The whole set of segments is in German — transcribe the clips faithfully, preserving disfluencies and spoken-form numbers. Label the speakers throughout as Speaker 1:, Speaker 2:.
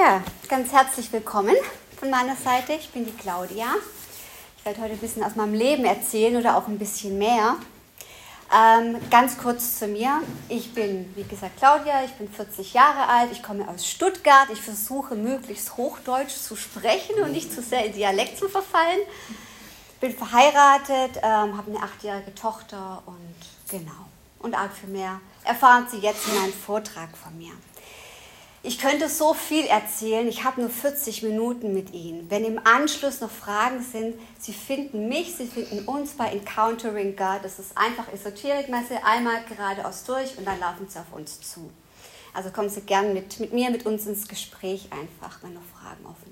Speaker 1: Ja, ganz herzlich willkommen von meiner Seite. Ich bin die Claudia. Ich werde heute ein bisschen aus meinem Leben erzählen oder auch ein bisschen mehr. Ähm, ganz kurz zu mir. Ich bin, wie gesagt, Claudia. Ich bin vierzig Jahre alt. Ich komme aus Stuttgart. Ich versuche, möglichst Hochdeutsch zu sprechen und nicht zu sehr in Dialekt zu verfallen. Bin verheiratet, ähm, habe eine achtjährige Tochter und genau. Und arg viel mehr erfahren Sie jetzt in einem Vortrag von mir. Ich könnte so viel erzählen, ich habe nur vierzig Minuten mit Ihnen. Wenn im Anschluss noch Fragen sind, Sie finden mich, Sie finden uns bei Encountering God. Das ist einfach Esoterikmesse, einmal geradeaus durch und dann laufen Sie auf uns zu. Also kommen Sie gern mit, mit mir, mit uns ins Gespräch einfach, wenn noch Fragen offen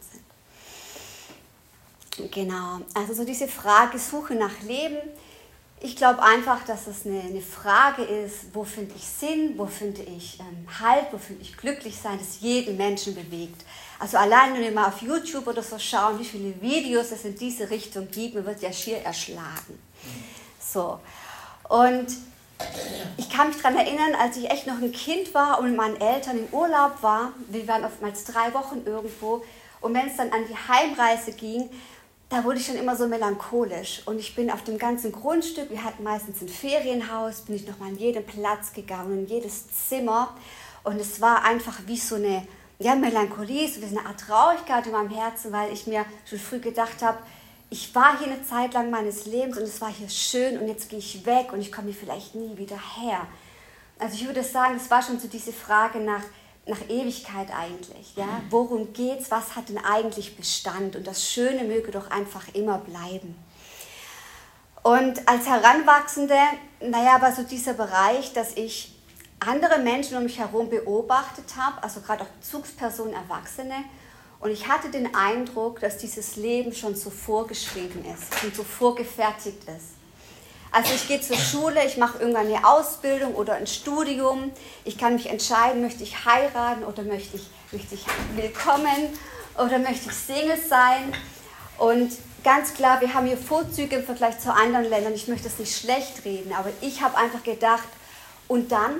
Speaker 1: sind. Genau, also so diese Frage, Suche nach Leben. Ich glaube einfach, dass es eine, eine Frage ist, wo finde ich Sinn, wo finde ich ähm, Halt, wo finde ich glücklich sein, das jeden Menschen bewegt. Also allein, wenn wir mal auf YouTube oder so schauen, wie viele Videos es in diese Richtung gibt, man wird ja schier erschlagen. So. Und ich kann mich daran erinnern, als ich echt noch ein Kind war und mit meinen Eltern im Urlaub war, wir waren oftmals drei Wochen irgendwo, und wenn es dann an die Heimreise ging, da wurde ich schon immer so melancholisch und ich bin auf dem ganzen Grundstück, wir hatten meistens ein Ferienhaus, bin ich nochmal an jeden Platz gegangen, in jedes Zimmer, und es war einfach wie so eine ja, Melancholie, so wie eine Art Traurigkeit in meinem Herzen, weil ich mir schon früh gedacht habe, ich war hier eine Zeit lang meines Lebens und es war hier schön und jetzt gehe ich weg und ich komme hier vielleicht nie wieder her. Also ich würde sagen, es war schon so diese Frage nach nach Ewigkeit eigentlich, ja? Worum geht's, was hat denn eigentlich Bestand, und das Schöne möge doch einfach immer bleiben. Und als Heranwachsende, naja, war so dieser Bereich, dass ich andere Menschen um mich herum beobachtet habe, also gerade auch Bezugspersonen, Erwachsene, und ich hatte den Eindruck, dass dieses Leben schon so vorgeschrieben ist, schon so vorgefertigt ist. Also ich gehe zur Schule, ich mache irgendwann eine Ausbildung oder ein Studium. Ich kann mich entscheiden, möchte ich heiraten oder möchte ich, möchte ich willkommen oder möchte ich Single sein. Und ganz klar, wir haben hier Vorzüge im Vergleich zu anderen Ländern. Ich möchte es nicht schlecht reden, aber ich habe einfach gedacht, und dann?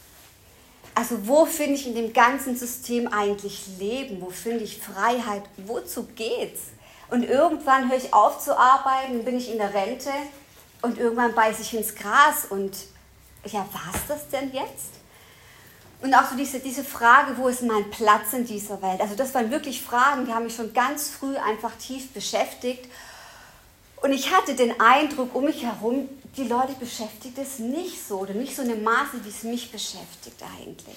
Speaker 1: Also wo finde ich in dem ganzen System eigentlich Leben? Wo finde ich Freiheit? Wozu geht's? Und irgendwann höre ich auf zu arbeiten, dann bin ich in der Rente. Und irgendwann beiße ich ins Gras und ja, war's das denn jetzt? Und auch so diese, diese Frage, wo ist mein Platz in dieser Welt? Also das waren wirklich Fragen, die haben mich schon ganz früh einfach tief beschäftigt. Und ich hatte den Eindruck, um mich herum, die Leute beschäftigt es nicht so oder nicht so in dem Maße, wie es mich beschäftigt eigentlich.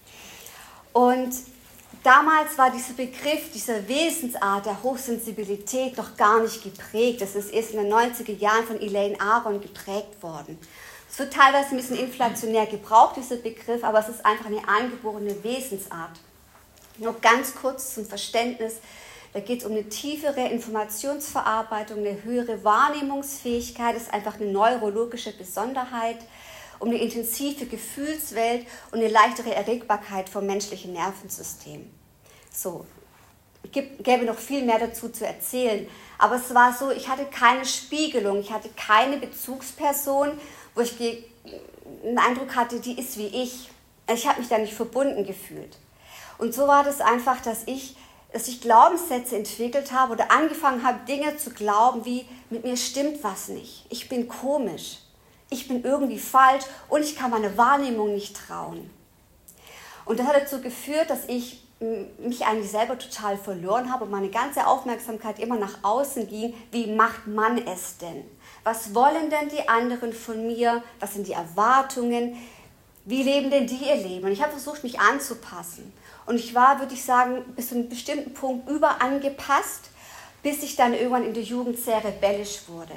Speaker 1: Und damals war dieser Begriff, dieser Wesensart der Hochsensibilität noch gar nicht geprägt. Das ist erst in den neunziger Jahren von Elaine Aron geprägt worden. Es wird teilweise ein bisschen inflationär gebraucht, dieser Begriff, aber es ist einfach eine angeborene Wesensart. Nur ganz kurz zum Verständnis, da geht es um eine tiefere Informationsverarbeitung, eine höhere Wahrnehmungsfähigkeit, das ist einfach eine neurologische Besonderheit, um eine intensive Gefühlswelt und eine leichtere Erregbarkeit vom menschlichen Nervensystem. So, es gäbe noch viel mehr dazu zu erzählen, aber es war so, ich hatte keine Spiegelung, ich hatte keine Bezugsperson, wo ich den Eindruck hatte, die ist wie ich. Ich habe mich da nicht verbunden gefühlt. Und so war das einfach, dass ich, dass ich Glaubenssätze entwickelt habe oder angefangen habe, Dinge zu glauben, wie mit mir stimmt was nicht, ich bin komisch. Ich bin irgendwie falsch und ich kann meiner Wahrnehmung nicht trauen. Und das hat dazu geführt, dass ich mich eigentlich selber total verloren habe und meine ganze Aufmerksamkeit immer nach außen ging. Wie macht man es denn? Was wollen denn die anderen von mir? Was sind die Erwartungen? Wie leben denn die ihr Leben? Und ich habe versucht, mich anzupassen. Und ich war, würde ich sagen, bis zu einem bestimmten Punkt überangepasst, bis ich dann irgendwann in der Jugend sehr rebellisch wurde.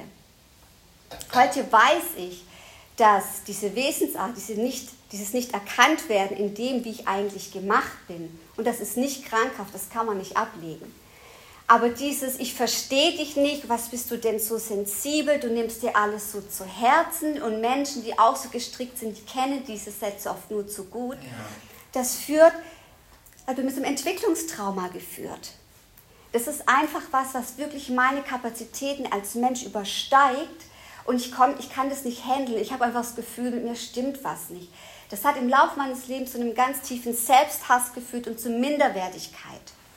Speaker 1: Heute weiß ich, dass diese Wesensart, diese nicht, dieses Nicht-Erkannt-Werden in dem, wie ich eigentlich gemacht bin, und das ist nicht krankhaft, das kann man nicht ablegen. Aber dieses, ich verstehe dich nicht, was bist du denn so sensibel, du nimmst dir alles so zu Herzen, und Menschen, die auch so gestrickt sind, die kennen diese Sätze oft nur zu gut, ja. Das führt, also mit einem Entwicklungstrauma geführt. Das ist einfach was, was wirklich meine Kapazitäten als Mensch übersteigt. Und ich, komm, ich kann das nicht handeln. Ich habe einfach das Gefühl, mit mir stimmt was nicht. Das hat im Laufe meines Lebens zu einem ganz tiefen Selbsthass geführt und zu Minderwertigkeit.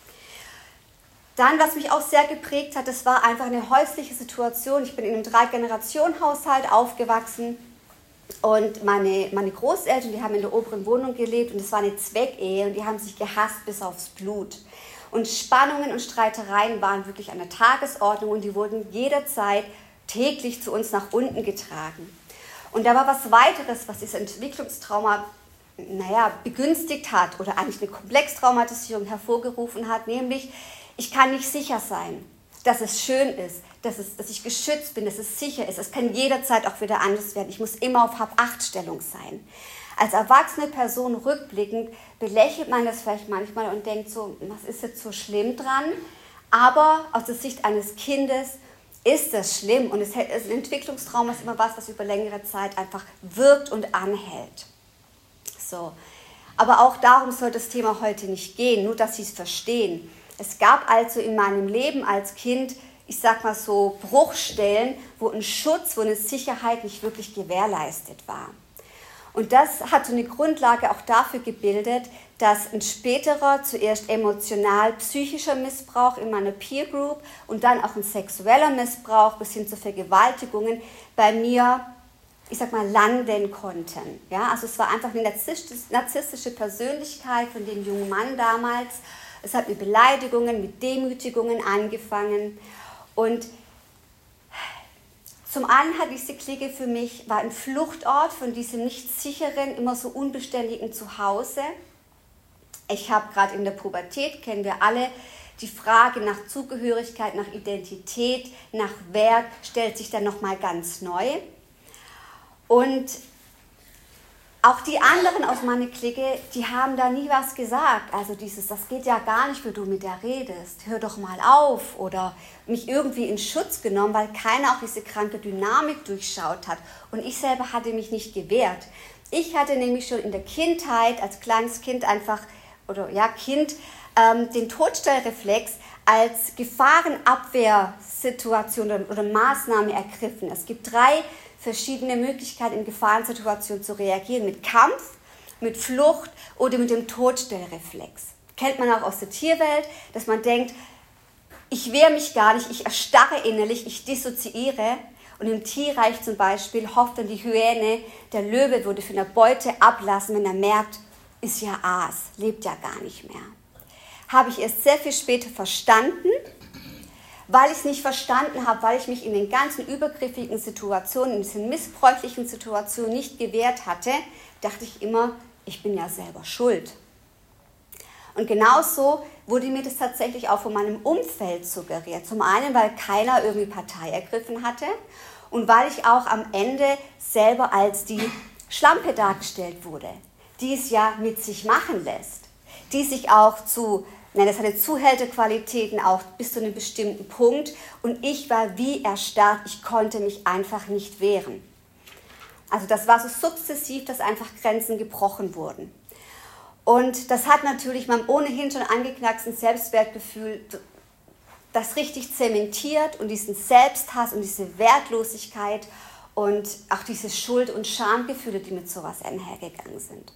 Speaker 1: Dann, was mich auch sehr geprägt hat, das war einfach eine häusliche Situation. Ich bin in einem Drei-Generationen-Haushalt aufgewachsen und meine, meine Großeltern, die haben in der oberen Wohnung gelebt und es war eine Zweckehe und die haben sich gehasst bis aufs Blut. Und Spannungen und Streitereien waren wirklich an der Tagesordnung und die wurden jederzeit täglich zu uns nach unten getragen. Und da war was weiteres, was dieses Entwicklungstrauma naja, begünstigt hat oder eigentlich eine Komplextraumatisierung hervorgerufen hat, nämlich ich kann nicht sicher sein, dass es schön ist, dass, es, dass ich geschützt bin, dass es sicher ist. Es kann jederzeit auch wieder anders werden. Ich muss immer auf Hab-Acht-Stellung sein. Als erwachsene Person rückblickend belächelt man das vielleicht manchmal und denkt so, was ist jetzt so schlimm dran? Aber aus der Sicht eines Kindes ist das schlimm und es, ein Entwicklungstrauma ist immer was, was über längere Zeit einfach wirkt und anhält. So. Aber auch darum soll das Thema heute nicht gehen, nur dass Sie es verstehen. Es gab also in meinem Leben als Kind, ich sag mal so, Bruchstellen, wo ein Schutz, wo eine Sicherheit nicht wirklich gewährleistet war. Und das hat so eine Grundlage auch dafür gebildet, dass ein späterer, zuerst emotional-psychischer Missbrauch in meiner Peer Group und dann auch ein sexueller Missbrauch bis hin zu Vergewaltigungen bei mir, ich sag mal, landen konnten. Ja, also es war einfach eine narzisstische Persönlichkeit von dem jungen Mann damals. Es hat mit Beleidigungen, mit Demütigungen angefangen. Und zum einen hat diese Clique für mich, war ein Fluchtort von diesem nicht sicheren, immer so unbeständigen Zuhause. Ich habe gerade in der Pubertät, kennen wir alle, die Frage nach Zugehörigkeit, nach Identität, nach Wert stellt sich dann nochmal ganz neu. Und auch die anderen aus meiner Clique, die haben da nie was gesagt. Also dieses, das geht ja gar nicht, wie du mit der redest. Hör doch mal auf. Oder mich irgendwie in Schutz genommen, weil keiner auch diese kranke Dynamik durchschaut hat. Und ich selber hatte mich nicht gewehrt. Ich hatte nämlich schon in der Kindheit, als kleines Kind einfach, oder ja, Kind, ähm, den Todstellreflex als Gefahrenabwehrsituation oder, oder Maßnahme ergriffen. Es gibt drei verschiedene Möglichkeiten, in Gefahrensituationen zu reagieren. Mit Kampf, mit Flucht oder mit dem Todstellreflex. Kennt man auch aus der Tierwelt, dass man denkt, ich wehre mich gar nicht, ich erstarre innerlich, ich dissoziiere. Und im Tierreich zum Beispiel hofft dann die Hyäne, der Löwe würde von der Beute ablassen, wenn er merkt, ist ja Aas, lebt ja gar nicht mehr. Habe ich erst sehr viel später verstanden, weil ich es nicht verstanden habe, weil ich mich in den ganzen übergriffigen Situationen, in diesen missbräuchlichen Situationen nicht gewehrt hatte, dachte ich immer, ich bin ja selber schuld. Und genauso wurde mir das tatsächlich auch von meinem Umfeld suggeriert. Zum einen, weil keiner irgendwie Partei ergriffen hatte und weil ich auch am Ende selber als die Schlampe dargestellt wurde, die es ja mit sich machen lässt, die sich auch zu Nein, das hatte Zuhälterqualitäten auch bis zu einem bestimmten Punkt und ich war wie erstarrt, ich konnte mich einfach nicht wehren. Also das war so sukzessiv, dass einfach Grenzen gebrochen wurden. Und das hat natürlich meinem ohnehin schon angeknacksten Selbstwertgefühl das richtig zementiert und diesen Selbsthass und diese Wertlosigkeit und auch diese Schuld- und Schamgefühle, die mit sowas einhergegangen sind.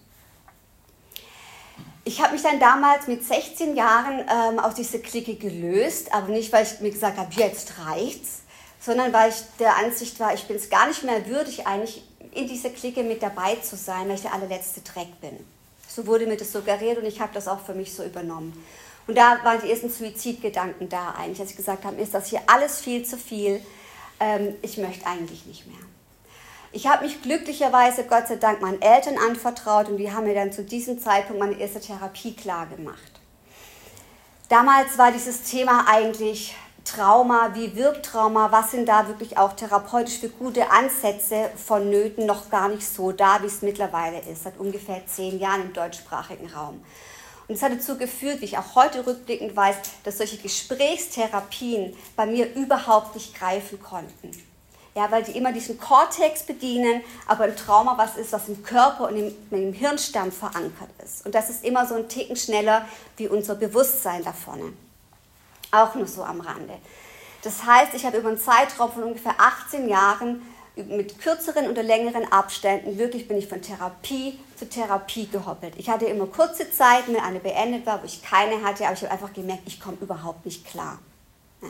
Speaker 1: Ich habe mich dann damals mit sechzehn Jahren ähm, aus dieser Clique gelöst, aber nicht, weil ich mir gesagt habe, jetzt reicht's, sondern weil ich der Ansicht war, ich bin es gar nicht mehr würdig, eigentlich in dieser Clique mit dabei zu sein, weil ich der allerletzte Dreck bin. So wurde mir das suggeriert und ich habe das auch für mich so übernommen. Und da waren die ersten Suizidgedanken da eigentlich, als ich gesagt habe, ist das hier alles viel zu viel, ähm, ich möchte eigentlich nicht mehr. Ich habe mich glücklicherweise, Gott sei Dank, meinen Eltern anvertraut und die haben mir dann zu diesem Zeitpunkt meine erste Therapie klar gemacht. Damals war dieses Thema eigentlich Trauma, wie wirkt Trauma, was sind da wirklich auch therapeutisch für gute Ansätze vonnöten, noch gar nicht so da, wie es mittlerweile ist, seit ungefähr zehn Jahren im deutschsprachigen Raum. Und es hat dazu geführt, wie ich auch heute rückblickend weiß, dass solche Gesprächstherapien bei mir überhaupt nicht greifen konnten. Ja, weil die immer diesen Kortex bedienen, aber ein Trauma was ist, was im Körper und im, im Hirnstamm verankert ist. Und das ist immer so ein Ticken schneller wie unser Bewusstsein da vorne. Auch nur so am Rande. Das heißt, ich habe über einen Zeitraum von ungefähr achtzehn Jahren mit kürzeren oder längeren Abständen, wirklich bin ich von Therapie zu Therapie gehoppelt. Ich hatte immer kurze Zeiten, wenn eine beendet war, wo ich keine hatte, aber ich habe einfach gemerkt, ich komme überhaupt nicht klar. Ja.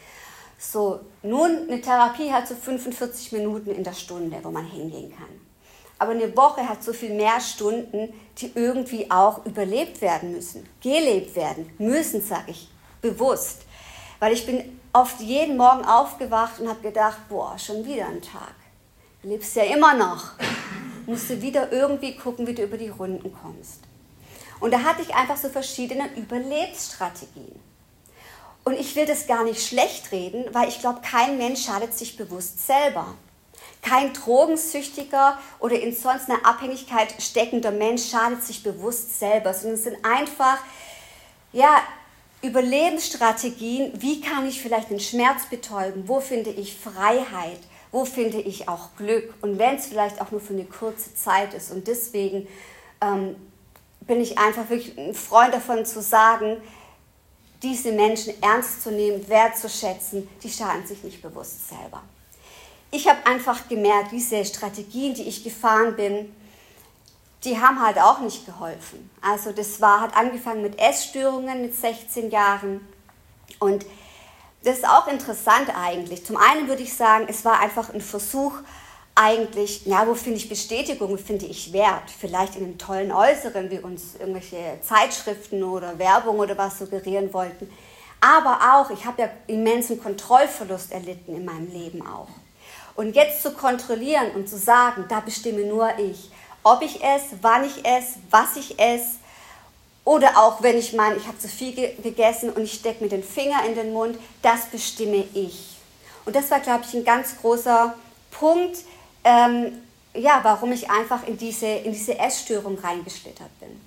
Speaker 1: So, nun, eine Therapie hat so fünfundvierzig Minuten in der Stunde, wo man hingehen kann. Aber eine Woche hat so viel mehr Stunden, die irgendwie auch überlebt werden müssen, gelebt werden müssen, sage ich bewusst. Weil ich bin oft jeden Morgen aufgewacht und habe gedacht, boah, schon wieder ein Tag. Du lebst ja immer noch. Musst du wieder irgendwie gucken, wie du über die Runden kommst. Und da hatte ich einfach so verschiedene Überlebensstrategien. Und ich will das gar nicht schlecht reden, weil ich glaube, kein Mensch schadet sich bewusst selber. Kein drogensüchtiger oder in sonst einer Abhängigkeit steckender Mensch schadet sich bewusst selber, sondern es sind einfach, ja, Überlebensstrategien, wie kann ich vielleicht den Schmerz betäuben, wo finde ich Freiheit, wo finde ich auch Glück und wenn es vielleicht auch nur für eine kurze Zeit ist. Und deswegen ähm, bin ich einfach wirklich ein Freund davon zu sagen, diese Menschen ernst zu nehmen, wertzuschätzen, die schaden sich nicht bewusst selber. Ich habe einfach gemerkt, diese Strategien, die ich gefahren bin, die haben halt auch nicht geholfen. Also das war, hat angefangen mit Essstörungen mit sechzehn Jahren und das ist auch interessant eigentlich. Zum einen würde ich sagen, es war einfach ein Versuch eigentlich, ja, wo finde ich Bestätigung, wo finde ich Wert? Vielleicht in einem tollen Äußeren, wie uns irgendwelche Zeitschriften oder Werbung oder was suggerieren wollten. Aber auch, ich habe ja immensen Kontrollverlust erlitten in meinem Leben auch. Und jetzt zu kontrollieren und zu sagen, da bestimme nur ich, ob ich esse, wann ich esse, was ich esse oder auch wenn ich meine, ich habe zu viel ge- gegessen und ich stecke mir den Finger in den Mund, das bestimme ich. Und das war, glaube ich, ein ganz großer Punkt, ähm, ja, warum ich einfach in diese, in diese Essstörung reingeschlittert bin.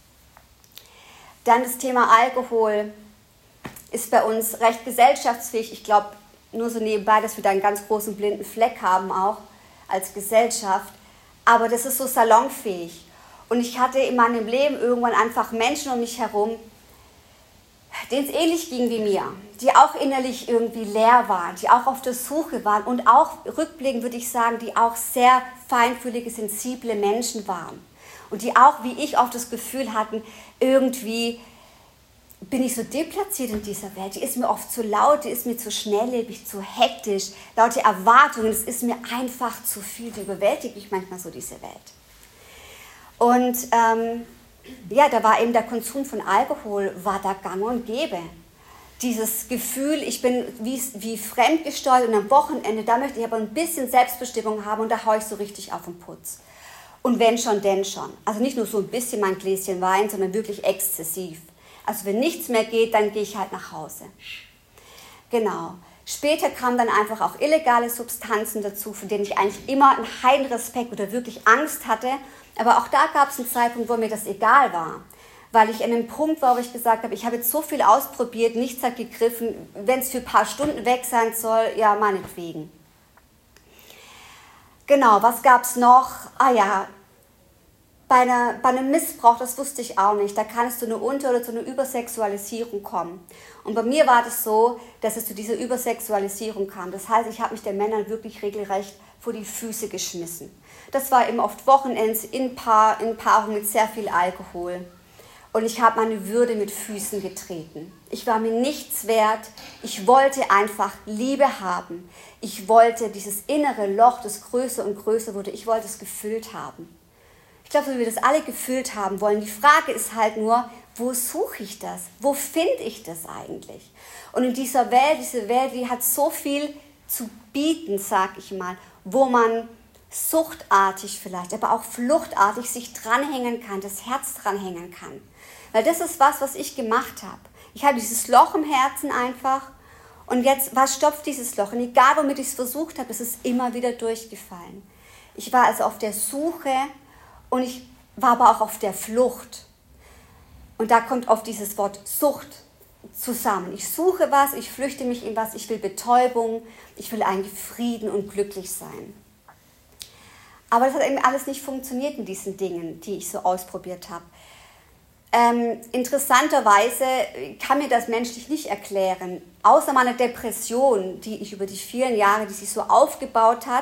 Speaker 1: Dann das Thema Alkohol ist bei uns recht gesellschaftsfähig. Ich glaube, nur so nebenbei, dass wir da einen ganz großen blinden Fleck haben auch als Gesellschaft. Aber das ist so salonfähig. Und ich hatte in meinem Leben irgendwann einfach Menschen um mich herum, denen es ähnlich ging wie mir, die auch innerlich irgendwie leer waren, die auch auf der Suche waren und auch rückblickend würde ich sagen, die auch sehr feinfühlige, sensible Menschen waren. Und die auch, wie ich, oft das Gefühl hatten, irgendwie bin ich so deplatziert in dieser Welt, die ist mir oft zu laut, die ist mir zu schnelllebig, zu hektisch, laute Erwartungen, es ist mir einfach zu viel, die überwältigt mich manchmal so diese Welt. Und ähm, ja, da war eben der Konsum von Alkohol, war da gang und gäbe. Dieses Gefühl, ich bin wie, wie fremdgesteuert und am Wochenende, da möchte ich aber ein bisschen Selbstbestimmung haben und da haue ich so richtig auf den Putz. Und wenn schon, denn schon. Also nicht nur so ein bisschen mein Gläschen Wein, sondern wirklich exzessiv. Also wenn nichts mehr geht, dann gehe ich halt nach Hause. Genau. Später kamen dann einfach auch illegale Substanzen dazu, von denen ich eigentlich immer einen heiden Respekt oder wirklich Angst hatte. Aber auch da gab es einen Zeitpunkt, wo mir das egal war. Weil ich an einem Punkt war, wo ich gesagt habe, ich habe jetzt so viel ausprobiert, nichts hat gegriffen. Wenn es für ein paar Stunden weg sein soll, ja, meinetwegen. Genau, was gab es noch? Ah ja, bei, einer, bei einem Missbrauch, das wusste ich auch nicht, da kann es zu einer Unter- oder zu einer Übersexualisierung kommen. Und bei mir war das so, dass es zu dieser Übersexualisierung kam. Das heißt, ich habe mich den Männern wirklich regelrecht vor die Füße geschmissen. Das war eben oft Wochenends in, Paar, in Paarung mit sehr viel Alkohol. Und ich habe meine Würde mit Füßen getreten. Ich war mir nichts wert. Ich wollte einfach Liebe haben. Ich wollte dieses innere Loch, das größer und größer wurde, ich wollte es gefüllt haben. Ich glaube, so wie wir das alle gefüllt haben wollen. Die Frage ist halt nur, wo suche ich das? Wo finde ich das eigentlich? Und in dieser Welt, diese Welt, die hat so viel zu bieten, sag ich mal, wo man suchtartig vielleicht, aber auch fluchtartig sich dranhängen kann, das Herz dranhängen kann. Weil das ist was, was ich gemacht habe. Ich habe dieses Loch im Herzen einfach und jetzt, was stopft dieses Loch? Und egal, womit ich es versucht habe, ist es immer wieder durchgefallen. Ich war also auf der Suche und ich war aber auch auf der Flucht. Und da kommt oft dieses Wort Sucht zusammen. Ich suche was, ich flüchte mich in was, ich will Betäubung, ich will eigentlich Frieden und glücklich sein. Aber das hat eben alles nicht funktioniert in diesen Dingen, die ich so ausprobiert habe. Ähm, interessanterweise kann mir das menschlich nicht erklären, außer meiner Depression, die ich über die vielen Jahre, die sich so aufgebaut hat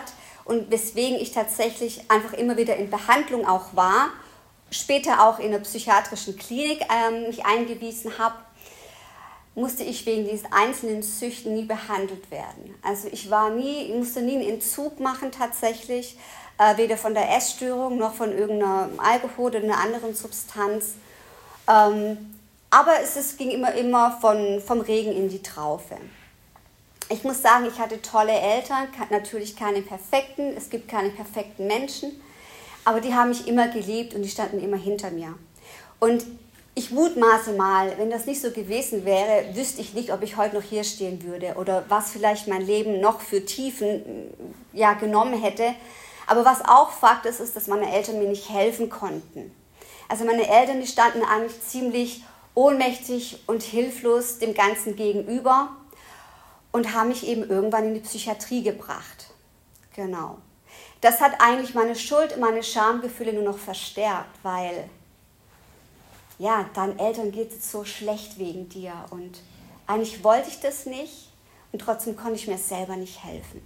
Speaker 1: und weswegen ich tatsächlich einfach immer wieder in Behandlung auch war, später auch in einer psychiatrischen Klinik ähm, mich eingewiesen habe, musste ich wegen diesen einzelnen Süchten nie behandelt werden. Also ich war nie, ich musste nie einen Entzug machen tatsächlich, äh, weder von der Essstörung noch von irgendeinem Alkohol oder einer anderen Substanz. Ähm, aber es ist, ging immer, immer von, vom Regen in die Traufe. Ich muss sagen, ich hatte tolle Eltern, natürlich keine perfekten, es gibt keine perfekten Menschen, aber die haben mich immer geliebt und die standen immer hinter mir. Und ich mutmaße mal, wenn das nicht so gewesen wäre, wüsste ich nicht, ob ich heute noch hier stehen würde oder was vielleicht mein Leben noch für Tiefen ja, genommen hätte. Aber was auch Fakt ist, ist, dass meine Eltern mir nicht helfen konnten. Also meine Eltern, die standen eigentlich ziemlich ohnmächtig und hilflos dem Ganzen gegenüber und haben mich eben irgendwann in die Psychiatrie gebracht. Genau. Das hat eigentlich meine Schuld und meine Schamgefühle nur noch verstärkt, weil ja, deinen Eltern geht es so schlecht wegen dir und eigentlich wollte ich das nicht und trotzdem konnte ich mir selber nicht helfen.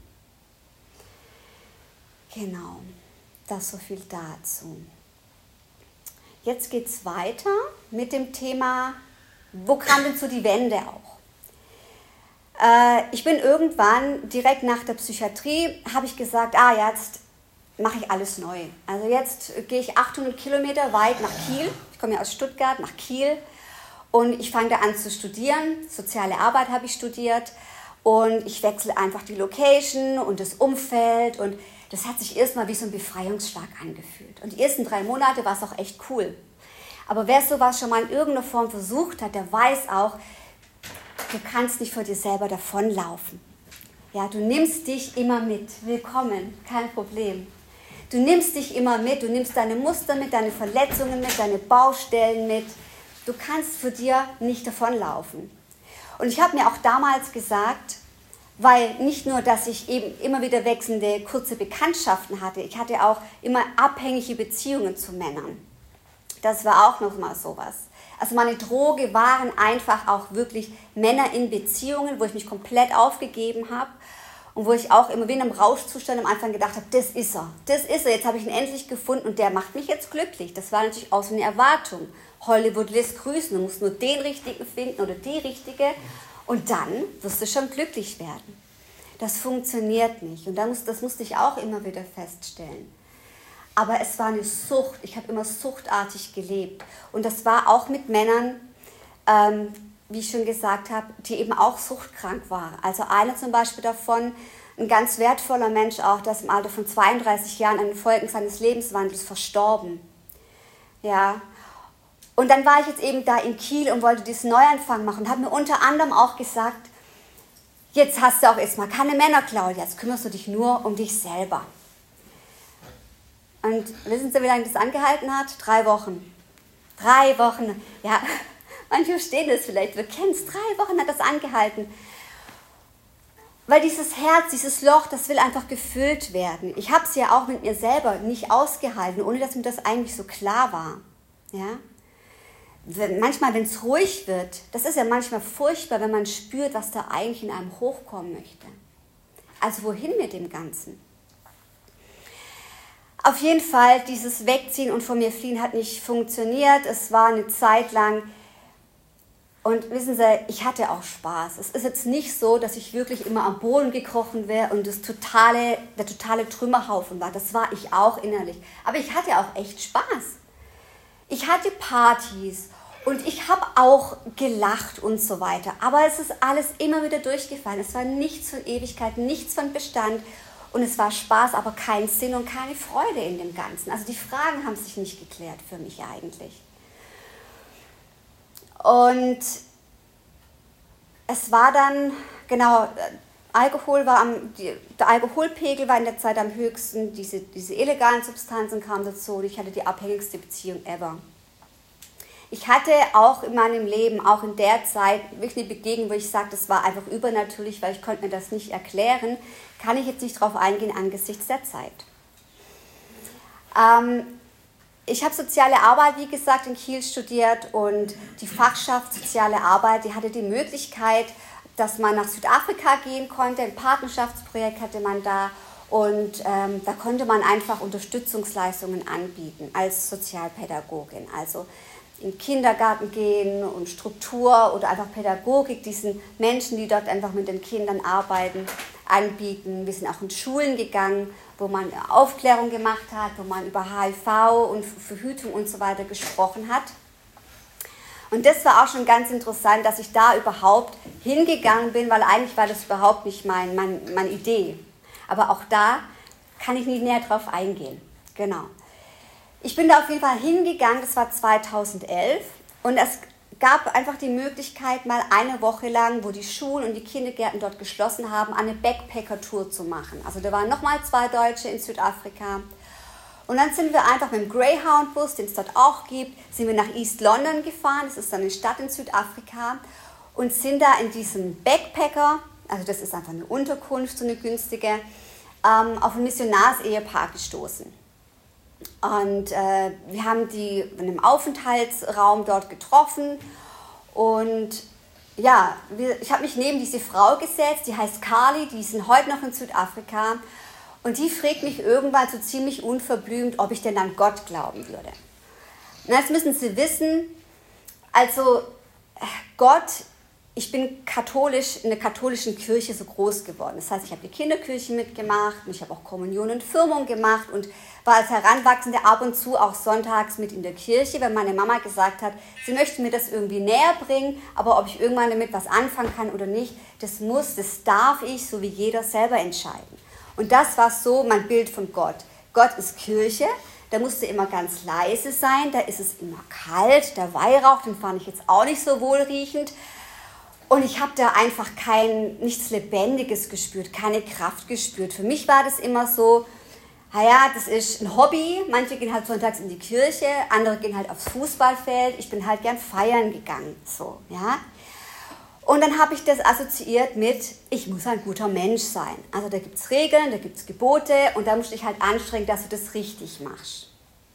Speaker 1: Genau, das so viel dazu. Jetzt geht es weiter mit dem Thema, wo kam denn so die Wende auch? Äh, ich bin irgendwann direkt nach der Psychiatrie, habe ich gesagt, ah, jetzt mache ich alles neu. Also jetzt gehe ich achthundert Kilometer weit nach Kiel. Ich komme ja aus Stuttgart, nach Kiel. Und ich fange da an zu studieren. Soziale Arbeit habe ich studiert. Und ich wechsle einfach die Location und das Umfeld. Und das hat sich erstmal wie so ein Befreiungsschlag angefühlt. Und die ersten drei Monate war es auch echt cool. Aber wer sowas schon mal in irgendeiner Form versucht hat, der weiß auch, du kannst nicht vor dir selber davonlaufen. Ja, du nimmst dich immer mit. Willkommen, kein Problem. Du nimmst dich immer mit, du nimmst deine Muster mit, deine Verletzungen mit, deine Baustellen mit. Du kannst vor dir nicht davonlaufen. Und ich habe mir auch damals gesagt, weil nicht nur, dass ich eben immer wieder wechselnde kurze Bekanntschaften hatte, ich hatte auch immer abhängige Beziehungen zu Männern. Das war auch noch mal sowas. Also meine Droge waren einfach auch wirklich Männer in Beziehungen, wo ich mich komplett aufgegeben habe. Und wo ich auch immer wie in einem Rauschzustand am Anfang gedacht habe, das ist er, das ist er, jetzt habe ich ihn endlich gefunden und der macht mich jetzt glücklich. Das war natürlich auch so eine Erwartung. Hollywood lässt grüßen, du musst nur den Richtigen finden oder die Richtige und dann wirst du schon glücklich werden. Das funktioniert nicht und das musste ich auch immer wieder feststellen. Aber es war eine Sucht, ich habe immer suchtartig gelebt und das war auch mit Männern, ähm, wie ich schon gesagt habe, die eben auch suchtkrank waren. Also einer zum Beispiel davon, ein ganz wertvoller Mensch auch, der ist im Alter von zweiunddreißig Jahren an den Folgen seines Lebenswandels verstorben. Ja. Und dann war ich jetzt eben da in Kiel und wollte diesen Neuanfang machen und habe mir unter anderem auch gesagt, jetzt hast du auch erstmal keine Männer, Claudia, jetzt kümmerst du dich nur um dich selber. Und wissen Sie, wie lange das angehalten hat? Drei Wochen. Drei Wochen, ja. Manche verstehen das vielleicht, wir kennen es, drei Wochen hat das angehalten. Weil dieses Herz, dieses Loch, das will einfach gefüllt werden. Ich habe es ja auch mit mir selber nicht ausgehalten, ohne dass mir das eigentlich so klar war. Ja? Wenn, manchmal, wenn es ruhig wird, das ist ja manchmal furchtbar, wenn man spürt, was da eigentlich in einem hochkommen möchte. Also wohin mit dem Ganzen? Auf jeden Fall, dieses Wegziehen und von mir fliehen hat nicht funktioniert. Es war eine Zeit lang. Und wissen Sie, ich hatte auch Spaß. Es ist jetzt nicht so, dass ich wirklich immer am Boden gekrochen wäre und das totale, der totale Trümmerhaufen war. Das war ich auch innerlich. Aber ich hatte auch echt Spaß. Ich hatte Partys und ich habe auch gelacht und so weiter. Aber es ist alles immer wieder durchgefallen. Es war nichts von Ewigkeit, nichts von Bestand. Und es war Spaß, aber kein Sinn und keine Freude in dem Ganzen. Also die Fragen haben sich nicht geklärt für mich eigentlich. Und es war dann, genau, Alkohol war am, die, der Alkoholpegel war in der Zeit am höchsten, diese, diese illegalen Substanzen kamen dazu und ich hatte die abhängigste Beziehung ever. Ich hatte auch in meinem Leben, auch in der Zeit, wirklich eine Begegnung, wo ich sage, das war einfach übernatürlich, weil ich konnte mir das nicht erklären, kann ich jetzt nicht drauf eingehen angesichts der Zeit. Ähm, Ich habe soziale Arbeit, wie gesagt, in Kiel studiert und die Fachschaft Soziale Arbeit, die hatte die Möglichkeit, dass man nach Südafrika gehen konnte. Ein Partnerschaftsprojekt hatte man da Und ähm, da konnte man einfach Unterstützungsleistungen anbieten als Sozialpädagogin. Also in den Kindergarten gehen und Struktur oder einfach Pädagogik diesen Menschen, die dort einfach mit den Kindern arbeiten, anbieten. Wir sind auch in Schulen gegangen, wo man Aufklärung gemacht hat, wo man über H I V und Verhütung und so weiter gesprochen hat. Und das war auch schon ganz interessant, dass ich da überhaupt hingegangen bin, weil eigentlich war das überhaupt nicht mein, mein, meine Idee. Aber auch da kann ich nicht näher drauf eingehen. Genau. Ich bin da auf jeden Fall hingegangen, das war zweitausendelf, und es gab einfach die Möglichkeit, mal eine Woche lang, wo die Schulen und die Kindergärten dort geschlossen haben, eine Backpacker-Tour zu machen. Also da waren nochmal zwei Deutsche in Südafrika. Und dann sind wir einfach mit dem Greyhound-Bus, den es dort auch gibt, sind wir nach East London gefahren, das ist dann eine Stadt in Südafrika, und sind da in diesem Backpacker, also das ist einfach eine Unterkunft, so eine günstige, ähm, auf ein Missionarsehepaar gestoßen. Und äh, wir haben die in einem Aufenthaltsraum dort getroffen und ja, wir, ich habe mich neben diese Frau gesetzt, die heißt Carly, die sind heute noch in Südafrika, und die fragt mich irgendwann so ziemlich unverblümt, ob ich denn an Gott glauben würde. Und jetzt müssen Sie wissen, also Gott, ich bin katholisch, in der katholischen Kirche so groß geworden. Das heißt, ich habe die Kinderkirche mitgemacht und ich habe auch Kommunion und Firmung gemacht und war als Heranwachsende ab und zu auch sonntags mit in der Kirche, weil meine Mama gesagt hat, sie möchte mir das irgendwie näher bringen, aber ob ich irgendwann damit was anfangen kann oder nicht, das muss, das darf ich, so wie jeder, selber entscheiden. Und das war so mein Bild von Gott. Gott ist Kirche, da musste immer ganz leise sein, da ist es immer kalt, der Weihrauch, den fand ich jetzt auch nicht so wohlriechend. Und ich habe da einfach kein, nichts Lebendiges gespürt, keine Kraft gespürt. Für mich war das immer so, naja, das ist ein Hobby. Manche gehen halt sonntags in die Kirche, andere gehen halt aufs Fußballfeld. Ich bin halt gern feiern gegangen, so, ja. Und dann habe ich das assoziiert mit, ich muss ein guter Mensch sein. Also da gibt es Regeln, da gibt es Gebote und da musst du dich halt anstrengen, dass du das richtig machst.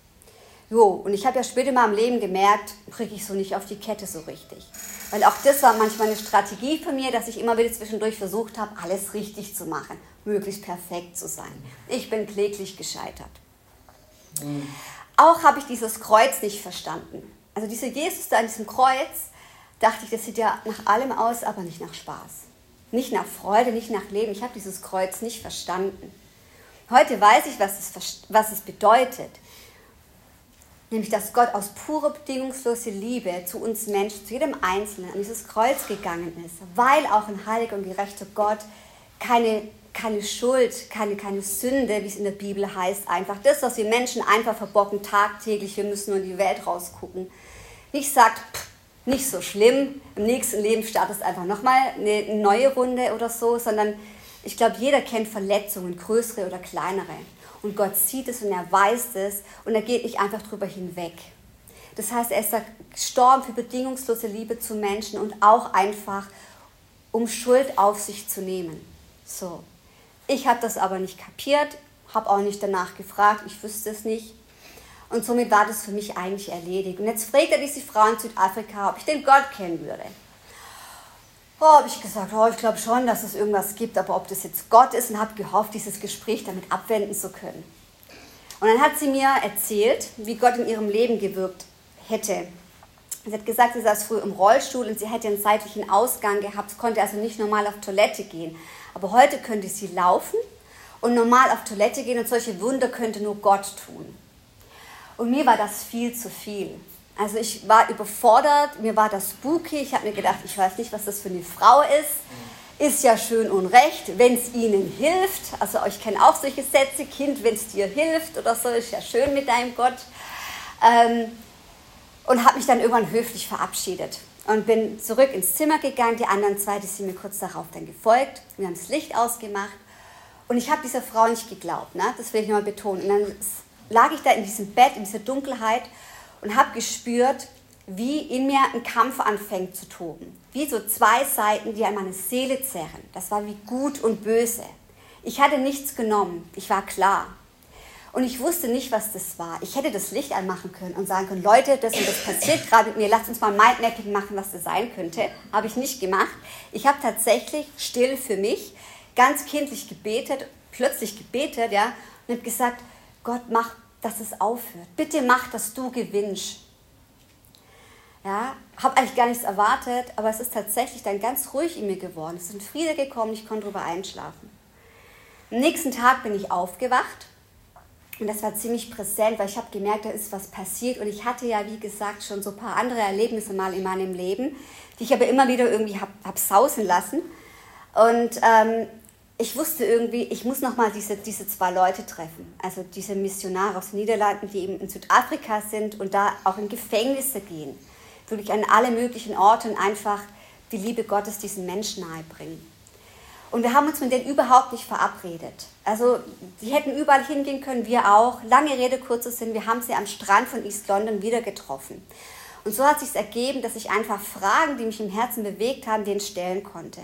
Speaker 1: Jo, und ich habe ja später mal im Leben gemerkt, kriege ich so nicht auf die Kette so richtig. Weil auch das war manchmal eine Strategie von mir, dass ich immer wieder zwischendurch versucht habe, alles richtig zu machen, möglichst perfekt zu sein. Ich bin kläglich gescheitert. Mhm. Auch habe ich dieses Kreuz nicht verstanden. Also dieser Jesus da an diesem Kreuz, dachte ich, das sieht ja nach allem aus, aber nicht nach Spaß. Nicht nach Freude, nicht nach Leben. Ich habe dieses Kreuz nicht verstanden. Heute weiß ich, was es, was es bedeutet. Nämlich, dass Gott aus purer, bedingungsloser Liebe zu uns Menschen, zu jedem Einzelnen an dieses Kreuz gegangen ist, weil auch ein heiliger und gerechter Gott keine, keine Schuld, keine, keine Sünde, wie es in der Bibel heißt, einfach das, was wir Menschen einfach verbocken tagtäglich, wir müssen nur in die Welt rausgucken, nicht sagt, pff, nicht so schlimm, im nächsten Leben startest einfach nochmal eine neue Runde oder so, sondern ich glaube, jeder kennt Verletzungen, größere oder kleinere. Und Gott sieht es und er weiß es und er geht nicht einfach drüber hinweg. Das heißt, er ist gestorben für bedingungslose Liebe zu Menschen und auch einfach, um Schuld auf sich zu nehmen. So. Ich habe das aber nicht kapiert, habe auch nicht danach gefragt, ich wüsste es nicht. Und somit war das für mich eigentlich erledigt. Und jetzt fragt er diese Frau in Südafrika, ob ich den Gott kennen würde. Oh, habe ich gesagt, oh, ich glaube schon, dass es irgendwas gibt, aber ob das jetzt Gott ist, und habe gehofft, dieses Gespräch damit abwenden zu können. Und dann hat sie mir erzählt, wie Gott in ihrem Leben gewirkt hätte. Sie hat gesagt, sie saß früh im Rollstuhl und sie hätte einen seitlichen Ausgang gehabt, konnte also nicht normal auf Toilette gehen. Aber heute könnte sie laufen und normal auf Toilette gehen und solche Wunder könnte nur Gott tun. Und mir war das viel zu viel. Also ich war überfordert, mir war das spooky, ich habe mir gedacht, ich weiß nicht, was das für eine Frau ist. Ist ja schön und recht, wenn es ihnen hilft. Also ich kenne auch solche Sätze, Kind, wenn es dir hilft oder so, ist ja schön mit deinem Gott. Ähm, und habe mich dann irgendwann höflich verabschiedet und bin zurück ins Zimmer gegangen. Die anderen zwei, die sind mir kurz darauf dann gefolgt. Wir haben das Licht ausgemacht und ich habe dieser Frau nicht geglaubt, ne? Das will ich nochmal betonen. Und dann lag ich da in diesem Bett, in dieser Dunkelheit und habe gespürt, wie in mir ein Kampf anfängt zu toben. Wie so zwei Seiten, die an meine Seele zerren. Das war wie gut und böse. Ich hatte nichts genommen, ich war klar. Und ich wusste nicht, was das war. Ich hätte das Licht anmachen können und sagen können, Leute, das und das passiert gerade mit mir, lasst uns mal Mindmapping machen, was das sein könnte. Habe ich nicht gemacht. Ich habe tatsächlich still für mich, ganz kindlich gebetet, plötzlich gebetet, ja, und habe gesagt, Gott, mach, dass es aufhört. Bitte mach, dass du gewinnst. Ja, habe eigentlich gar nichts erwartet, aber es ist tatsächlich dann ganz ruhig in mir geworden. Es ist ein Friede gekommen, ich konnte drüber einschlafen. Am nächsten Tag bin ich aufgewacht und das war ziemlich präsent, weil ich habe gemerkt, da ist was passiert und ich hatte ja, wie gesagt, schon so ein paar andere Erlebnisse mal in meinem Leben, die ich aber immer wieder irgendwie habe hab sausen lassen. Und ähm, ich wusste irgendwie, ich muss nochmal diese, diese zwei Leute treffen, also diese Missionare aus den Niederlanden, die eben in Südafrika sind und da auch in Gefängnisse gehen, wirklich an alle möglichen Orte und einfach die Liebe Gottes diesen Menschen nahebringen. Und wir haben uns mit denen überhaupt nicht verabredet. Also die hätten überall hingehen können, wir auch. Lange Rede, kurzer Sinn, wir haben sie am Strand von East London wieder getroffen. Und so hat es sich ergeben, dass ich einfach Fragen, die mich im Herzen bewegt haben, denen stellen konnte.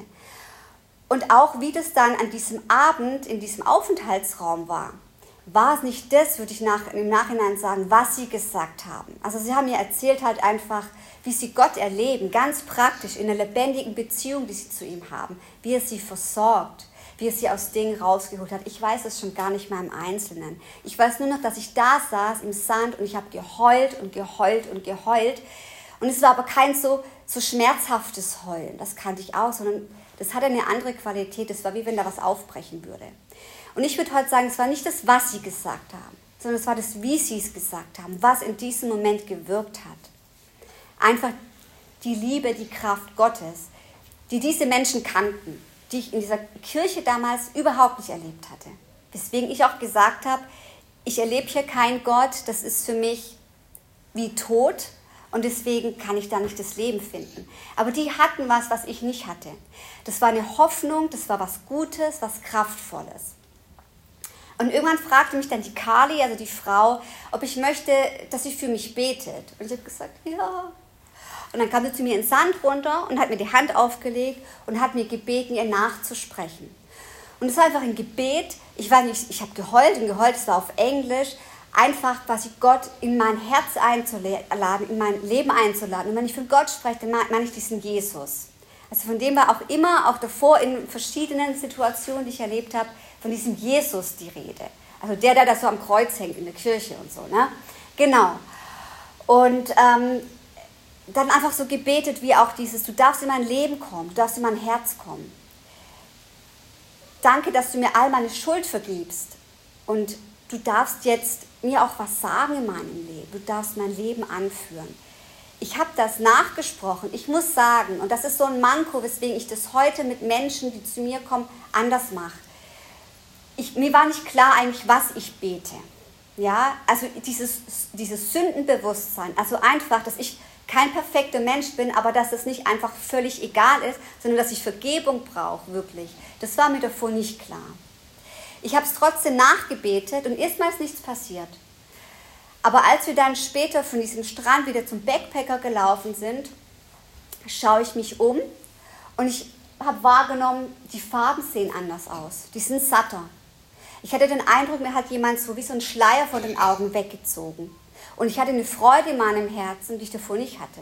Speaker 1: Und auch wie das dann an diesem Abend in diesem Aufenthaltsraum war, war es nicht das, würde ich nach, im Nachhinein sagen, was sie gesagt haben. Also sie haben mir erzählt halt einfach, wie sie Gott erleben, ganz praktisch, in einer lebendigen Beziehung, die sie zu ihm haben, wie er sie versorgt, wie er sie aus Dingen rausgeholt hat. Ich weiß es schon gar nicht mehr im Einzelnen. Ich weiß nur noch, dass ich da saß im Sand und ich habe geheult und geheult und geheult. Und es war aber kein so, so schmerzhaftes Heulen, das kannte ich auch, sondern das hatte eine andere Qualität. Es war wie wenn da was aufbrechen würde. Und ich würde heute sagen, es war nicht das, was sie gesagt haben, sondern es war das, wie sie es gesagt haben, was in diesem Moment gewirkt hat. Einfach die Liebe, die Kraft Gottes, die diese Menschen kannten, die ich in dieser Kirche damals überhaupt nicht erlebt hatte. Weswegen ich auch gesagt habe, ich erlebe hier keinen Gott, das ist für mich wie Tod und deswegen kann ich da nicht das Leben finden. Aber die hatten was, was ich nicht hatte. Das war eine Hoffnung, das war was Gutes, was Kraftvolles. Und irgendwann fragte mich dann die Kali, also die Frau, ob ich möchte, dass sie für mich betet. Und ich habe gesagt, ja. Und dann kam sie zu mir in den Sand runter und hat mir die Hand aufgelegt und hat mir gebeten, ihr nachzusprechen. Und es war einfach ein Gebet. Ich war nicht, ich habe geheult und geheult, es war auf Englisch. Einfach quasi Gott in mein Herz einzuladen, in mein Leben einzuladen. Und wenn ich von Gott spreche, dann meine ich diesen Jesus. Also von dem war auch immer, auch davor in verschiedenen Situationen, die ich erlebt habe, von diesem Jesus die Rede. Also der, der da so am Kreuz hängt in der Kirche und so. Ne? Genau. Und ähm, dann einfach so gebetet, wie auch dieses, du darfst in mein Leben kommen, du darfst in mein Herz kommen. Danke, dass du mir all meine Schuld vergibst. Und du darfst jetzt mir auch was sagen in meinem Leben. Du darfst mein Leben anführen. Ich habe das nachgesprochen. Ich muss sagen, und das ist so ein Manko, weswegen ich das heute mit Menschen, die zu mir kommen, anders mache. Ich, mir war nicht klar eigentlich, was ich bete. Ja, also dieses, dieses Sündenbewusstsein, also einfach, dass ich kein perfekter Mensch bin, aber dass es nicht einfach völlig egal ist, sondern dass ich Vergebung brauche, wirklich. Das war mir davor nicht klar. Ich habe es trotzdem nachgebetet und erstmal ist nichts passiert. Aber als wir dann später von diesem Strand wieder zum Backpacker gelaufen sind, schaue ich mich um und ich habe wahrgenommen, die Farben sehen anders aus. Die sind satter. Ich hatte den Eindruck, mir hat jemand so wie so einen Schleier vor den Augen weggezogen. Und ich hatte eine Freude in meinem Herzen, die ich davor nicht hatte.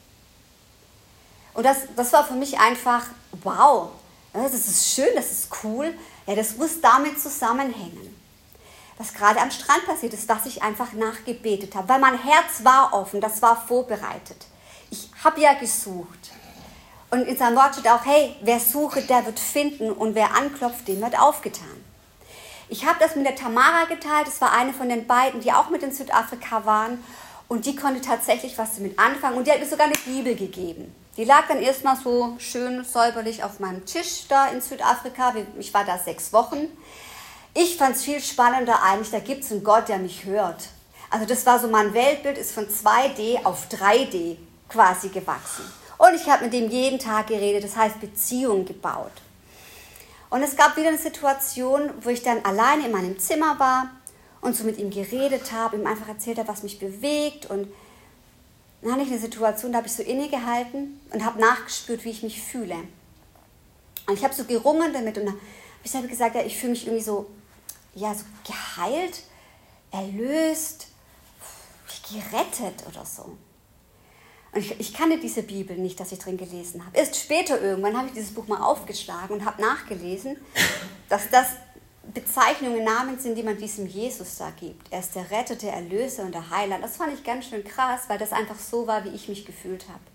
Speaker 1: Und das, das war für mich einfach, wow, das ist schön, das ist cool. Ja, das muss damit zusammenhängen. Was gerade am Strand passiert ist, was ich einfach nachgebetet habe. Weil mein Herz war offen, das war vorbereitet. Ich habe ja gesucht. Und in seinem Wort steht auch, hey, wer sucht, der wird finden und wer anklopft, dem wird aufgetan. Ich habe das mit der Tamara geteilt, das war eine von den beiden, die auch mit in Südafrika waren und die konnte tatsächlich was damit anfangen und die hat mir sogar eine Bibel gegeben. Die lag dann erstmal so schön säuberlich auf meinem Tisch da in Südafrika, ich war da sechs Wochen. Ich fand es viel spannender eigentlich, da gibt es einen Gott, der mich hört. Also das war so, mein Weltbild ist von zwei D auf drei D quasi gewachsen. Und ich habe mit dem jeden Tag geredet, das heißt Beziehungen gebaut. Und es gab wieder eine Situation, wo ich dann alleine in meinem Zimmer war und so mit ihm geredet habe, ihm einfach erzählt habe, was mich bewegt. Und dann hatte ich eine Situation, da habe ich so innegehalten und habe nachgespürt, wie ich mich fühle. Und ich habe so gerungen damit und dann habe ich dann gesagt, ja, ich fühle mich irgendwie so, ja, so geheilt, erlöst, gerettet oder so. Und ich, ich kannte diese Bibel nicht, dass ich drin gelesen habe. Erst später irgendwann habe ich dieses Buch mal aufgeschlagen und habe nachgelesen, dass das Bezeichnungen, Namen sind, die man diesem Jesus da gibt. Er ist der Retter, der Erlöser und der Heiland. Das fand ich ganz schön krass, weil das einfach so war, wie ich mich gefühlt habe.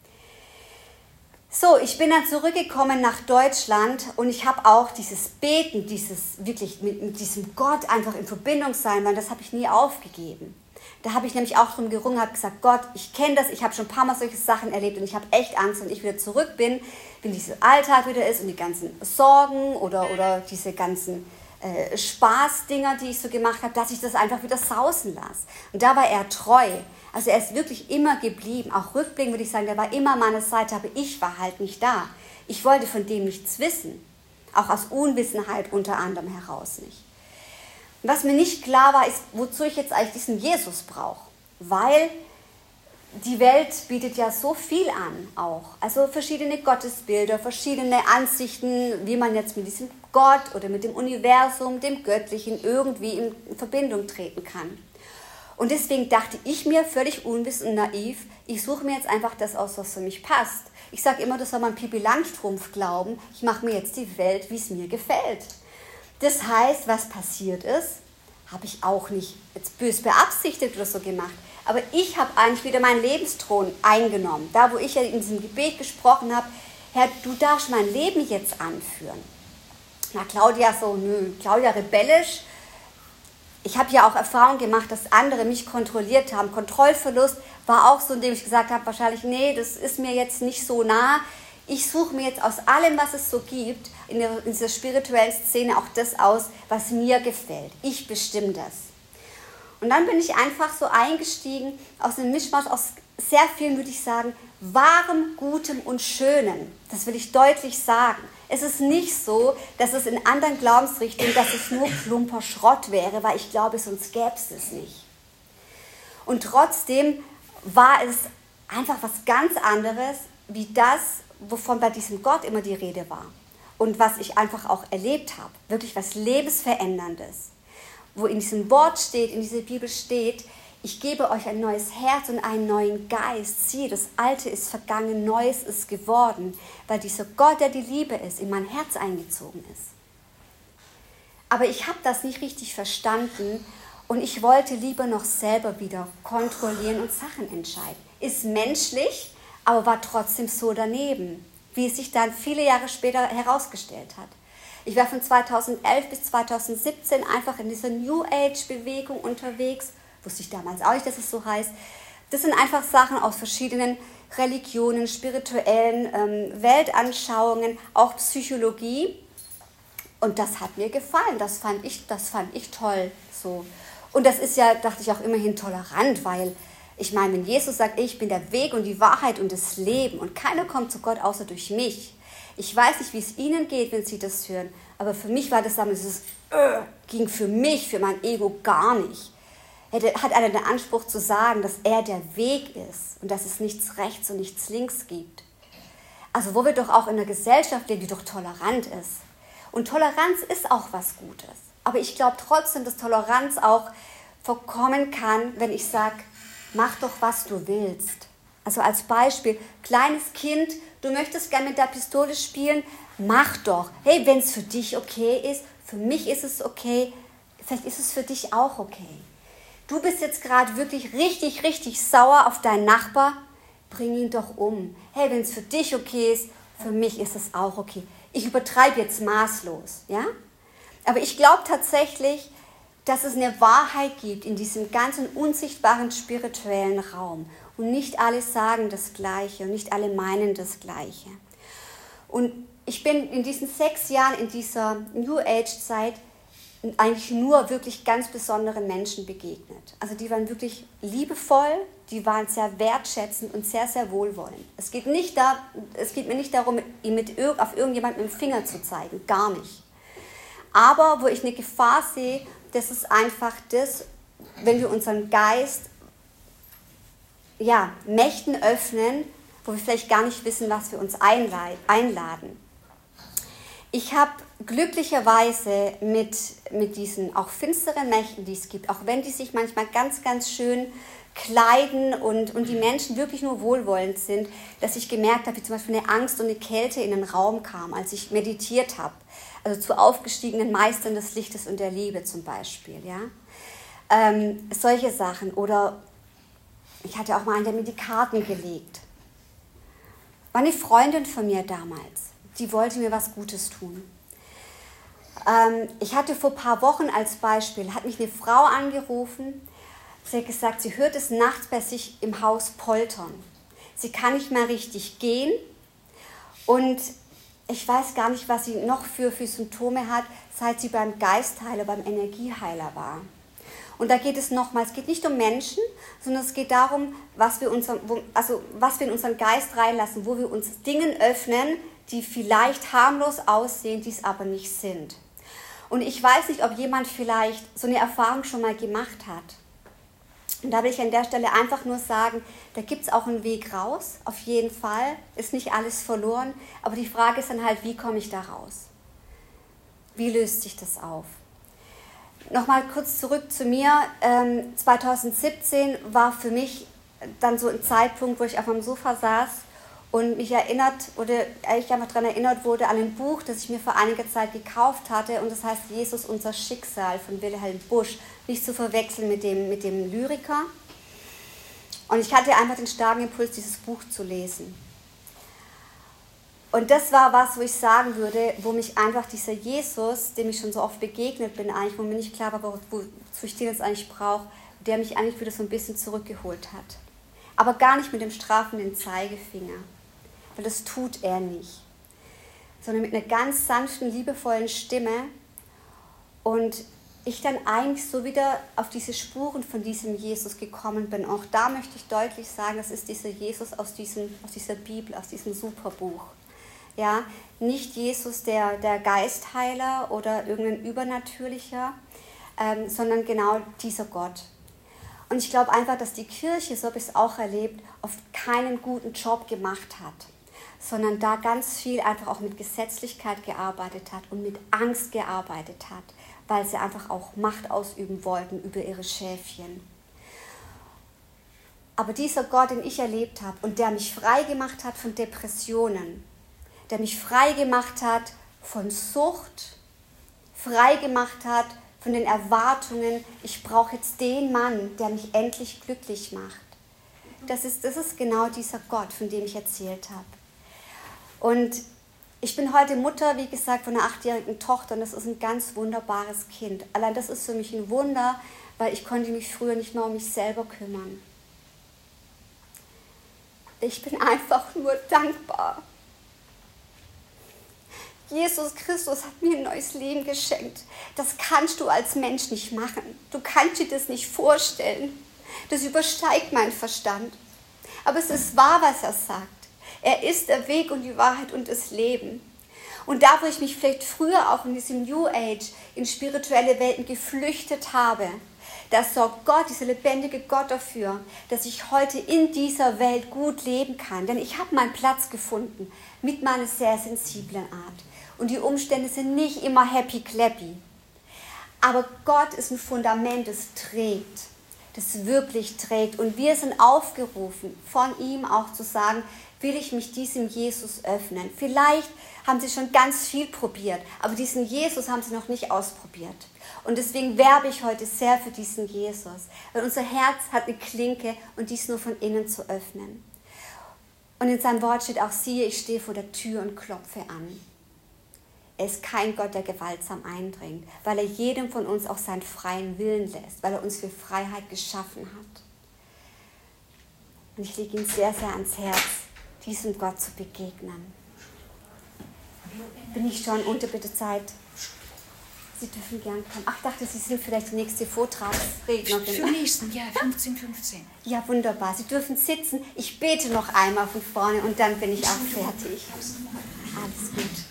Speaker 1: So, ich bin dann zurückgekommen nach Deutschland und ich habe auch dieses Beten, dieses wirklich mit, mit diesem Gott einfach in Verbindung sein, weil das habe ich nie aufgegeben. Da habe ich nämlich auch drum gerungen, habe gesagt, Gott, ich kenne das, ich habe schon ein paar Mal solche Sachen erlebt und ich habe echt Angst, wenn ich wieder zurück bin, wenn dieser Alltag wieder ist und die ganzen Sorgen oder, oder diese ganzen äh, Spaßdinger, die ich so gemacht habe, dass ich das einfach wieder sausen lasse. Und da war er treu. Also er ist wirklich immer geblieben. Auch rückblickend würde ich sagen, der war immer an meiner Seite, aber ich war halt nicht da. Ich wollte von dem nichts wissen. Auch aus Unwissenheit unter anderem heraus nicht. Was mir nicht klar war, ist, wozu ich jetzt eigentlich diesen Jesus brauche. Weil die Welt bietet ja so viel an auch. Also verschiedene Gottesbilder, verschiedene Ansichten, wie man jetzt mit diesem Gott oder mit dem Universum, dem Göttlichen irgendwie in Verbindung treten kann. Und deswegen dachte ich mir völlig unwissend und naiv, ich suche mir jetzt einfach das aus, was für mich passt. Ich sage immer, das soll man Pippi Langstrumpf glauben. Ich mache mir jetzt die Welt, wie es mir gefällt. Das heißt, was passiert ist, habe ich auch nicht jetzt bös beabsichtigt oder so gemacht. Aber ich habe eigentlich wieder meinen Lebensthron eingenommen. Da, wo ich ja in diesem Gebet gesprochen habe, Herr, du darfst mein Leben jetzt anführen. Na, Claudia so, nö, Claudia rebellisch. Ich habe ja auch Erfahrung gemacht, dass andere mich kontrolliert haben. Kontrollverlust war auch so, indem ich gesagt habe, wahrscheinlich, nee, das ist mir jetzt nicht so nah. Ich suche mir jetzt aus allem, was es so gibt, in, der, in dieser spirituellen Szene auch das aus, was mir gefällt. Ich bestimme das. Und dann bin ich einfach so eingestiegen aus einem Mischmasch aus sehr vielen, würde ich sagen, wahrem, Gutem und Schönem. Das will ich deutlich sagen. Es ist nicht so, dass es in anderen Glaubensrichtungen, dass es nur plumper Schrott wäre, weil ich glaube, sonst gäbe es es nicht. Und trotzdem war es einfach was ganz anderes, wie das, wovon bei diesem Gott immer die Rede war. Und was ich einfach auch erlebt habe. Wirklich was Lebensveränderndes. Wo in diesem Wort steht, in dieser Bibel steht, ich gebe euch ein neues Herz und einen neuen Geist. Siehe, das Alte ist vergangen, Neues ist geworden, weil dieser Gott, der die Liebe ist, in mein Herz eingezogen ist. Aber ich habe das nicht richtig verstanden und ich wollte lieber noch selber wieder kontrollieren und Sachen entscheiden. Ist menschlich, aber war trotzdem so daneben, wie es sich dann viele Jahre später herausgestellt hat. Ich war von zweitausendelf bis zweitausendsiebzehn einfach in dieser New Age-Bewegung unterwegs. Wusste ich damals auch nicht, dass es so heißt. Das sind einfach Sachen aus verschiedenen Religionen, spirituellen ähm, Weltanschauungen, auch Psychologie. Und das hat mir gefallen, das fand ich, das fand ich toll. So. Und das ist ja, dachte ich, auch immerhin tolerant, weil ich meine, wenn Jesus sagt, ich bin der Weg und die Wahrheit und das Leben und keiner kommt zu Gott außer durch mich. Ich weiß nicht, wie es Ihnen geht, wenn Sie das hören, aber für mich war das damals, das äh, ging für mich, für mein Ego gar nicht. Hat einer den Anspruch zu sagen, dass er der Weg ist und dass es nichts rechts und nichts links gibt. Also wo wir doch auch in einer Gesellschaft leben, die doch tolerant ist. Und Toleranz ist auch was Gutes. Aber ich glaube trotzdem, dass Toleranz auch vorkommen kann, wenn ich sage, mach doch, was du willst. Also als Beispiel, kleines Kind, du möchtest gerne mit der Pistole spielen, mach doch. Hey, wenn es für dich okay ist, für mich ist es okay, vielleicht ist es für dich auch okay. Du bist jetzt gerade wirklich richtig, richtig sauer auf deinen Nachbar, bring ihn doch um. Hey, wenn es für dich okay ist, für mich ist es auch okay. Ich übertreibe jetzt maßlos, ja? Aber ich glaube tatsächlich, dass es eine Wahrheit gibt in diesem ganzen unsichtbaren spirituellen Raum. Und nicht alle sagen das Gleiche und nicht alle meinen das Gleiche. Und ich bin in diesen sechs Jahren in dieser New Age-Zeit eigentlich nur wirklich ganz besonderen Menschen begegnet. Also die waren wirklich liebevoll, die waren sehr wertschätzend und sehr, sehr wohlwollend. Es geht, nicht da, es geht mir nicht darum, ihn mit irg- auf irgendjemanden mit dem Finger zu zeigen, gar nicht. Aber wo ich eine Gefahr sehe, das ist einfach das, wenn wir unseren Geist ja, Mächten öffnen, wo wir vielleicht gar nicht wissen, was wir uns einladen. Ich habe glücklicherweise mit, mit diesen auch finsteren Mächten, die es gibt, auch wenn die sich manchmal ganz, ganz schön kleiden und, und die Menschen wirklich nur wohlwollend sind, dass ich gemerkt habe, wie zum Beispiel eine Angst und eine Kälte in den Raum kam, als ich meditiert habe. Also zu aufgestiegenen Meistern des Lichtes und der Liebe zum Beispiel. Ja? Ähm, solche Sachen. Oder ich hatte auch mal einen, der mir die Karten gelegt. War eine Freundin von mir damals. Die wollte mir was Gutes tun. Ähm, ich hatte vor ein paar Wochen als Beispiel, hat mich eine Frau angerufen. Sie hat gesagt, sie hört es nachts bei sich im Haus poltern. Sie kann nicht mehr richtig gehen und ich weiß gar nicht, was sie noch für, für Symptome hat, seit sie beim Geistheiler, beim Energieheiler war. Und da geht es nochmal, es geht nicht um Menschen, sondern es geht darum, was wir, unser, also was wir in unseren Geist reinlassen, wo wir uns Dingen öffnen, die vielleicht harmlos aussehen, die es aber nicht sind. Und ich weiß nicht, ob jemand vielleicht so eine Erfahrung schon mal gemacht hat. Und da will ich an der Stelle einfach nur sagen, da gibt es auch einen Weg raus, auf jeden Fall, ist nicht alles verloren, aber die Frage ist dann halt, wie komme ich da raus? Wie löst sich das auf? Nochmal kurz zurück zu mir, ähm, zwanzig siebzehn war für mich dann so ein Zeitpunkt, wo ich auf meinem Sofa saß und mich erinnert, oder ich einfach daran erinnert wurde an ein Buch, das ich mir vor einiger Zeit gekauft hatte und das heißt Jesus, unser Schicksal von Wilhelm Busch, nicht zu verwechseln mit dem, mit dem Lyriker. Und ich hatte einfach den starken Impuls, dieses Buch zu lesen. Und das war was, wo ich sagen würde, wo mich einfach dieser Jesus, dem ich schon so oft begegnet bin, eigentlich, wo mir nicht klar war, wozu ich den jetzt eigentlich brauche, der mich eigentlich wieder so ein bisschen zurückgeholt hat. Aber gar nicht mit dem strafenden Zeigefinger, weil das tut er nicht, sondern mit einer ganz sanften, liebevollen Stimme und ich dann eigentlich so wieder auf diese Spuren von diesem Jesus gekommen bin. Auch da möchte ich deutlich sagen, das ist dieser Jesus aus, diesem, aus dieser Bibel, aus diesem Superbuch. Ja, nicht Jesus, der, der Geistheiler oder irgendein Übernatürlicher, ähm, sondern genau dieser Gott. Und ich glaube einfach, dass die Kirche, so habe ich es auch erlebt, oft keinen guten Job gemacht hat, sondern da ganz viel einfach auch mit Gesetzlichkeit gearbeitet hat und mit Angst gearbeitet hat, weil sie einfach auch Macht ausüben wollten über ihre Schäfchen. Aber dieser Gott, den ich erlebt habe und der mich frei gemacht hat von Depressionen, der mich frei gemacht hat von Sucht, frei gemacht hat von den Erwartungen, ich brauche jetzt den Mann, der mich endlich glücklich macht. Das ist, das ist genau dieser Gott, von dem ich erzählt habe. Und ich bin heute Mutter, wie gesagt, von einer achtjährigen Tochter und das ist ein ganz wunderbares Kind. Allein das ist für mich ein Wunder, weil ich konnte mich früher nicht mehr um mich selber kümmern. Ich bin einfach nur dankbar. Jesus Christus hat mir ein neues Leben geschenkt. Das kannst du als Mensch nicht machen. Du kannst dir das nicht vorstellen. Das übersteigt meinen Verstand. Aber es ist wahr, was er sagt. Er ist der Weg und die Wahrheit und das Leben. Und da, wo ich mich vielleicht früher auch in diesem New Age, in spirituelle Welten geflüchtet habe, da sorgt Gott, dieser lebendige Gott dafür, dass ich heute in dieser Welt gut leben kann. Denn ich habe meinen Platz gefunden mit meiner sehr sensiblen Art. Und die Umstände sind nicht immer happy-clappy. Aber Gott ist ein Fundament, das trägt, das wirklich trägt. Und wir sind aufgerufen, von ihm auch zu sagen, will ich mich diesem Jesus öffnen. Vielleicht haben sie schon ganz viel probiert, aber diesen Jesus haben sie noch nicht ausprobiert. Und deswegen werbe ich heute sehr für diesen Jesus, weil unser Herz hat eine Klinke und dies nur von innen zu öffnen. Und in seinem Wort steht auch, siehe, ich stehe vor der Tür und klopfe an. Er ist kein Gott, der gewaltsam eindringt, weil er jedem von uns auch seinen freien Willen lässt, weil er uns für Freiheit geschaffen hat. Und ich lege ihn sehr, sehr ans Herz, diesem Gott zu begegnen. Bin ich schon unter bitte Zeit? Sie dürfen gern kommen. Ach, ich dachte, Sie sind vielleicht die nächste Vortragsrednerin.
Speaker 2: Für den nächsten, ja, fünfzehn fünfzehn.
Speaker 1: Ja, wunderbar. Sie dürfen sitzen. Ich bete noch einmal von vorne und dann bin ich auch fertig. Alles gut.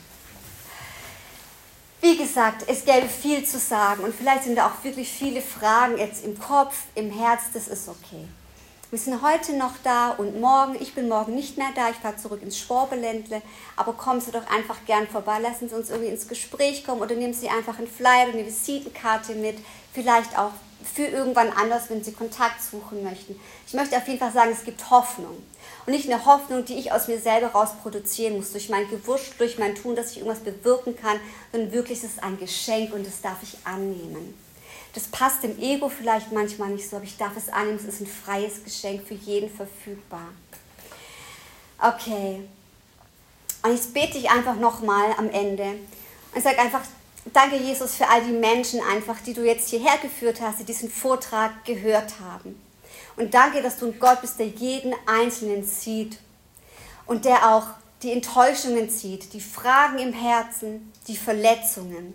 Speaker 1: Wie gesagt, es gäbe viel zu sagen und vielleicht sind da auch wirklich viele Fragen jetzt im Kopf, im Herz, das ist okay. Wir sind heute noch da und morgen, ich bin morgen nicht mehr da, ich fahre zurück ins Schwabeländle, aber kommen Sie doch einfach gern vorbei, lassen Sie uns irgendwie ins Gespräch kommen oder nehmen Sie einfach einen Flyer oder eine Visitenkarte mit. vielleicht auch für irgendwann anders, wenn sie Kontakt suchen möchten. Ich möchte auf jeden Fall sagen, es gibt Hoffnung. Und nicht eine Hoffnung, die ich aus mir selber raus produzieren muss, durch mein Gewusch, durch mein Tun, dass ich irgendwas bewirken kann, sondern wirklich, es ist ein Geschenk und das darf ich annehmen. Das passt dem Ego vielleicht manchmal nicht so, aber ich darf es annehmen, es ist ein freies Geschenk, für jeden verfügbar. Okay. Und jetzt bete ich einfach nochmal am Ende und sage einfach, danke Jesus für all die Menschen einfach, die du jetzt hierher geführt hast, die diesen Vortrag gehört haben. Und danke, dass du ein Gott bist, der jeden Einzelnen sieht und der auch die Enttäuschungen sieht, die Fragen im Herzen, die Verletzungen.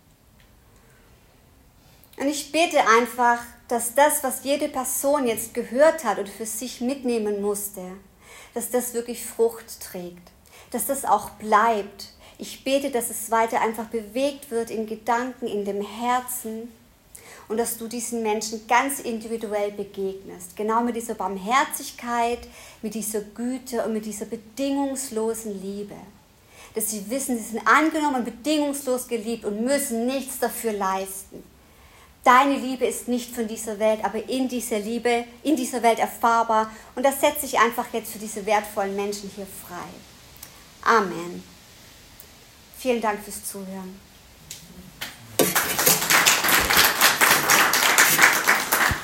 Speaker 1: Und ich bete einfach, dass das, was jede Person jetzt gehört hat und für sich mitnehmen musste, dass das wirklich Frucht trägt, dass das auch bleibt. Ich bete, dass es weiter einfach bewegt wird in Gedanken, in dem Herzen und dass du diesen Menschen ganz individuell begegnest. Genau mit dieser Barmherzigkeit, mit dieser Güte und mit dieser bedingungslosen Liebe. Dass sie wissen, sie sind angenommen und bedingungslos geliebt und müssen nichts dafür leisten. Deine Liebe ist nicht von dieser Welt, aber in dieser Liebe, in dieser Welt erfahrbar. Und das setze ich einfach jetzt für diese wertvollen Menschen hier frei. Amen. Vielen Dank fürs Zuhören.